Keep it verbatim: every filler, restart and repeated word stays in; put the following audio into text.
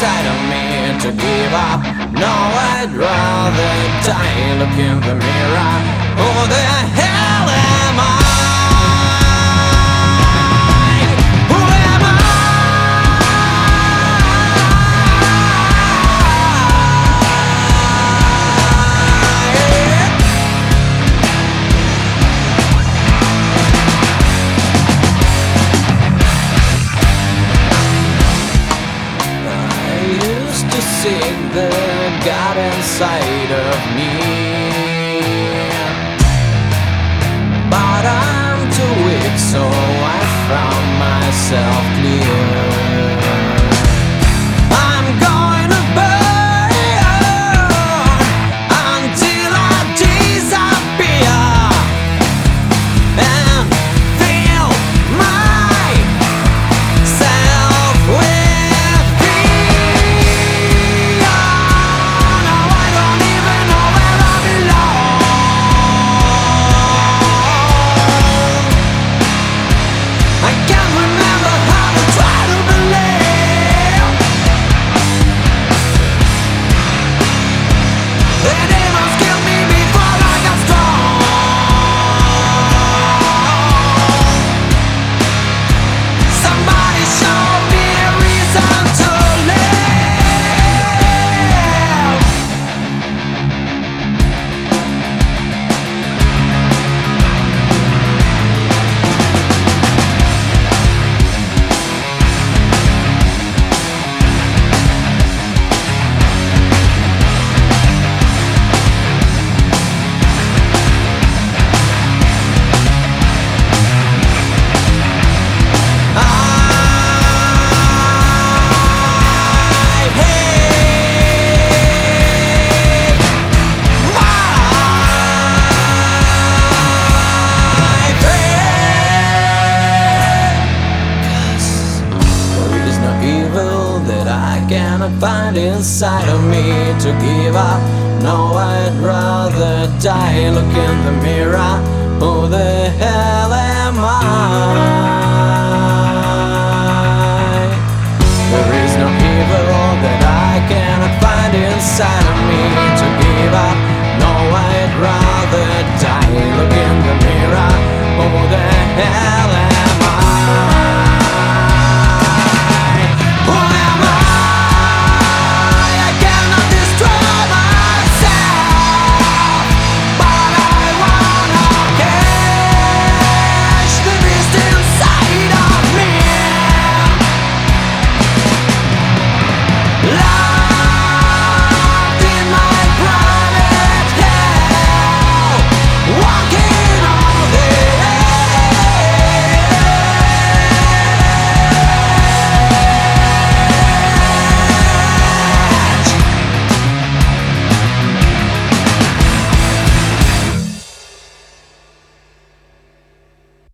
inside of me to give up. No, I'd rather die. Look in the mirror. Who the hell am I? Who am I? See the God inside of me, but I'm too weak, so I found myself clear. I'm going to burn until I disappear and feel myself with cannot find inside of me to give up. No, I'd rather die. Look in the mirror. Who the hell am I? There is no evil that I cannot find inside of me to give up. No, I'd rather die. Look in the mirror. Who the hell am I?